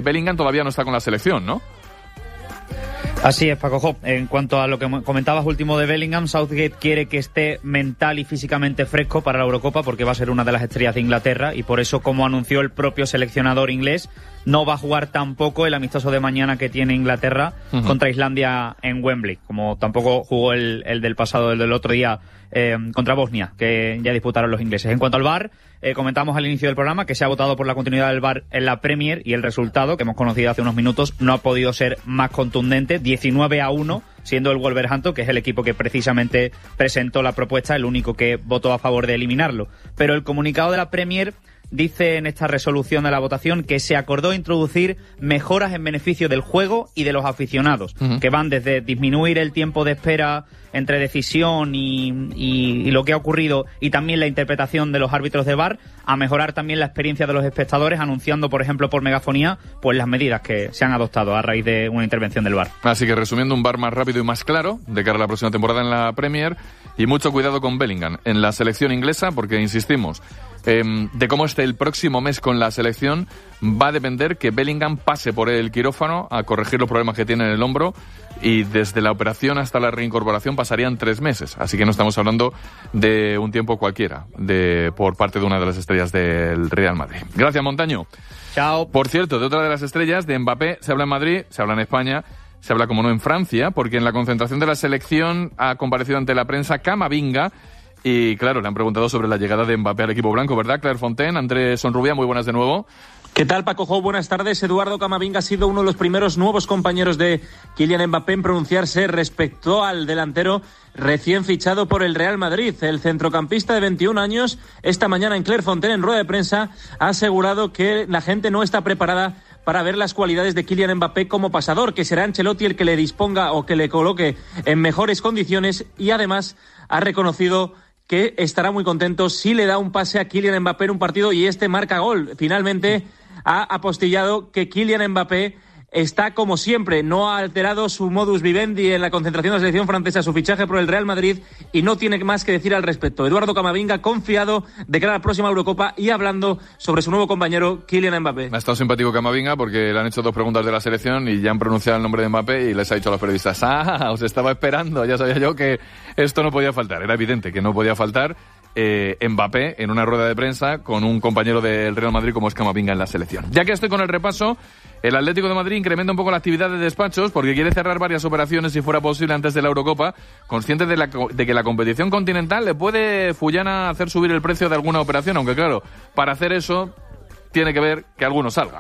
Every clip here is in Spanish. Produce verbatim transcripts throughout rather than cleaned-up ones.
Bellingham todavía no está con la selección, ¿no? Así es, Paco Jo. En cuanto a lo que comentabas último de Bellingham, Southgate quiere que esté mental y físicamente fresco para la Eurocopa porque va a ser una de las estrellas de Inglaterra y por eso, como anunció el propio seleccionador inglés, no va a jugar tampoco el amistoso de mañana que tiene Inglaterra uh-huh. contra Islandia en Wembley, como tampoco jugó el, el del pasado, el del otro día eh, contra Bosnia, que ya disputaron los ingleses. En cuanto al V A R, eh, comentamos al inicio del programa que se ha votado por la continuidad del V A R en la Premier y el resultado, que hemos conocido hace unos minutos, no ha podido ser más contundente, diecinueve a uno, siendo el Wolverhampton, que es el equipo que precisamente presentó la propuesta, el único que votó a favor de eliminarlo. Pero el comunicado de la Premier dice en esta resolución de la votación que se acordó introducir mejoras en beneficio del juego y de los aficionados, uh-huh. que van desde disminuir el tiempo de espera entre decisión y, y, y lo que ha ocurrido y también la interpretación de los árbitros de V A R, a mejorar también la experiencia de los espectadores, anunciando, por ejemplo, por megafonía, pues las medidas que se han adoptado a raíz de una intervención del V A R. Así que resumiendo, un V A R más rápido y más claro de cara a la próxima temporada en la Premier, y mucho cuidado con Bellingham en la selección inglesa, porque insistimos, Eh, de cómo esté el próximo mes con la selección va a depender que Bellingham pase por el quirófano a corregir los problemas que tiene en el hombro, y desde la operación hasta la reincorporación pasarían tres meses, así que no estamos hablando de un tiempo cualquiera de por parte de una de las estrellas del Real Madrid. Gracias, Montaño. Chao. Por cierto, de otra de las estrellas, de Mbappé, se habla en Madrid, se habla en España, se habla como no en Francia, porque en la concentración de la selección ha comparecido ante la prensa Camavinga. Y claro, le han preguntado sobre la llegada de Mbappé al equipo blanco, ¿verdad? Claire Fontaine, Andrés Sonrubia, muy buenas de nuevo. ¿Qué tal, Paco Jo? Buenas tardes. Eduardo Camavinga ha sido uno de los primeros nuevos compañeros de Kylian Mbappé en pronunciarse respecto al delantero recién fichado por el Real Madrid. El centrocampista de veintiún años, esta mañana en Claire Fontaine, en rueda de prensa, ha asegurado que la gente no está preparada para ver las cualidades de Kylian Mbappé como pasador, que será Ancelotti el que le disponga o que le coloque en mejores condiciones, y además ha reconocido que estará muy contento si le da un pase a Kylian Mbappé en un partido y este marca gol. Finalmente ha apostillado que Kylian Mbappé está como siempre, no ha alterado su modus vivendi en la concentración de la selección francesa, su fichaje por el Real Madrid, y no tiene más que decir al respecto. Eduardo Camavinga confiado de cara a la próxima Eurocopa y hablando sobre su nuevo compañero Kylian Mbappé. Ha estado simpático Camavinga porque le han hecho dos preguntas de la selección y ya han pronunciado el nombre de Mbappé y les ha dicho a los periodistas: ¡ah, os estaba esperando! Ya sabía yo que esto no podía faltar. Era evidente que no podía faltar eh, Mbappé en una rueda de prensa con un compañero del Real Madrid como es Camavinga en la selección. Ya que estoy con el repaso, el Atlético de Madrid incrementa un poco la actividad de despachos porque quiere cerrar varias operaciones si fuera posible antes de la Eurocopa, consciente de, la, de que la competición continental le puede, Fullana, hacer subir el precio de alguna operación, aunque claro, para hacer eso tiene que ver que alguno salga.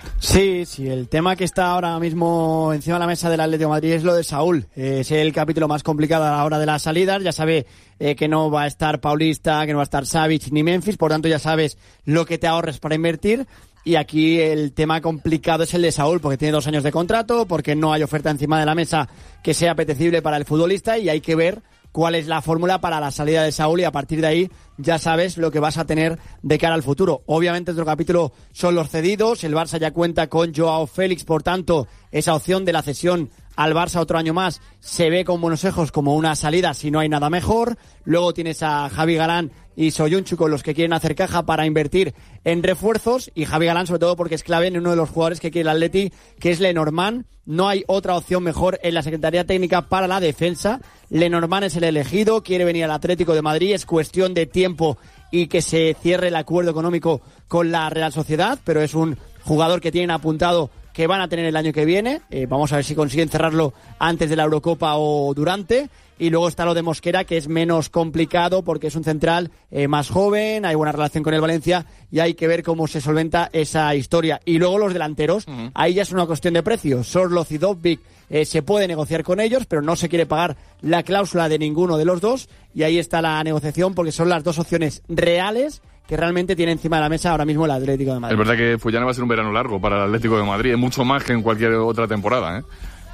Sí, sí, el tema que está ahora mismo encima de la mesa del Atlético de Madrid es lo de Saúl. Eh, es el capítulo más complicado a la hora de las salidas. Ya sabe eh, que no va a estar Paulista, que no va a estar Savic ni Memphis, por tanto ya sabes lo que te ahorres para invertir. Y aquí el tema complicado es el de Saúl, porque tiene dos años de contrato, porque no hay oferta encima de la mesa que sea apetecible para el futbolista, y hay que ver cuál es la fórmula para la salida de Saúl, y a partir de ahí ya sabes lo que vas a tener de cara al futuro. Obviamente otro capítulo son los cedidos. El Barça ya cuenta con Joao Félix, por tanto esa opción de la cesión al Barça otro año más se ve con buenos ojos como una salida si no hay nada mejor. Luego tienes a Javi Galán y Soyuncu con los que quieren hacer caja para invertir en refuerzos, y Javi Galán sobre todo porque es clave en uno de los jugadores que quiere el Atleti, que es Lenormand. No hay otra opción mejor en la Secretaría Técnica para la defensa. Lenormand es el elegido, quiere venir al Atlético de Madrid, es cuestión de tiempo y que se cierre el acuerdo económico con la Real Sociedad, pero es un jugador que tienen apuntado que van a tener el año que viene. Eh, vamos a ver si consiguen cerrarlo antes de la Eurocopa o durante. Y luego está lo de Mosquera, que es menos complicado porque es un central eh, más joven, hay buena relación con el Valencia y hay que ver cómo se solventa esa historia. Y luego los delanteros, uh-huh. ahí ya es una cuestión de precios. Sorloz y Dovbyk eh, se puede negociar con ellos, pero no se quiere pagar la cláusula de ninguno de los dos, y ahí está la negociación porque son las dos opciones reales que realmente tiene encima de la mesa ahora mismo el Atlético de Madrid. Es verdad que Fullana va a ser un verano largo para el Atlético de Madrid, es mucho más que en cualquier otra temporada, ¿eh?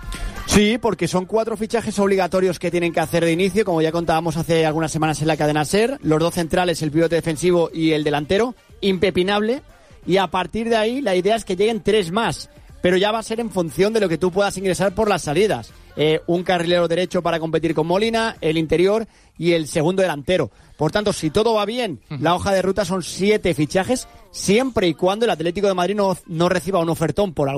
Sí, porque son cuatro fichajes obligatorios que tienen que hacer de inicio, como ya contábamos hace algunas semanas en la cadena SER. Los dos centrales, el pivote defensivo y el delantero, impepinable. Y a partir de ahí la idea es que lleguen tres más, pero ya va a ser en función de lo que tú puedas ingresar por las salidas. Eh, un carrilero derecho para competir con Molina, el interior y el segundo delantero. Por tanto, si todo va bien, la hoja de ruta son siete fichajes, siempre y cuando el Atlético de Madrid no, no reciba un ofertón por algo.